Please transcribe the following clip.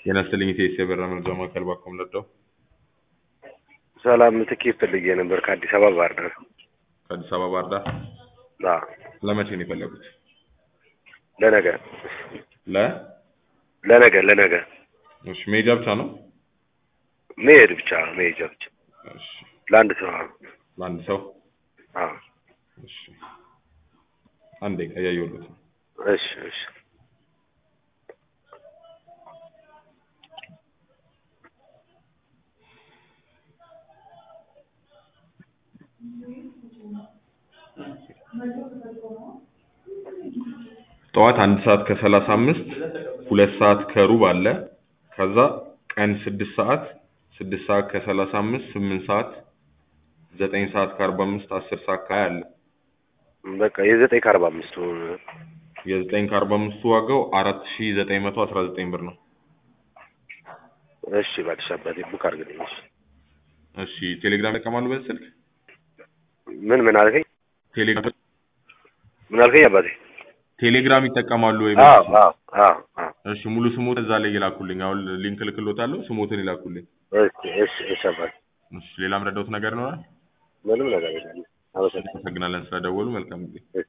የነስተልኝ ኢትዮጵያ በራ መረጃ ማዕከል ባኮም ለደው ሰላም ትኬት ፈልጌ ነበር ከአዲስ አበባ ባህር ዳር። ከአዲስ አበባ ባህር ዳር? አዎ። ለመቼ ነው የፈለጉት? ለነገ ለ ለነገ። እሺ መሄጃ ብቻ ነው? መሄድ ብቻ መሄጃ ብቻ። እሺ ለአንድ ሰው? ለአንድ ሰው? አዎ። እሺ አንዴ ያያዩሉት። እሺ እሺ። ጠዋት 1 ሰዓት ከ35 2 ሰዓት ከሩብ አለ። ከዛ ቀን 6 ሰዓት 6 ሰዓት ከ35 8 ሰዓት 9 ሰዓት ከ45 10 ሰዓት ከ20 አለ። በቃ የ9 ከ45 የ9 ከ45 ዋጋው 4919 ብር ነው። እሺ ባልሽ አባቴ ቡክ አድርግልኝ። እሺ ቴሌግራም ይጠቀማሉ በዚህ ስልክ? ምን አልከኝ? ቴሌግራም ምን አልከኝ አባቴ? ቴሌግራም ይጠቀማሉ ወይ? አዎ። እሺ ሙሉ ስሞት እዛ ላይ ይላኩልኝ። አሁን ሊንክ ልክሎታለሁ፣ ስሞትን ይላኩልኝ። እሺ አባቴ። እሺ ሌላ ምረዳውት ነገር ነው? ምንም ነገር የለም። አመሰግናለን ስለደወሉ። መልካም ጊዜ።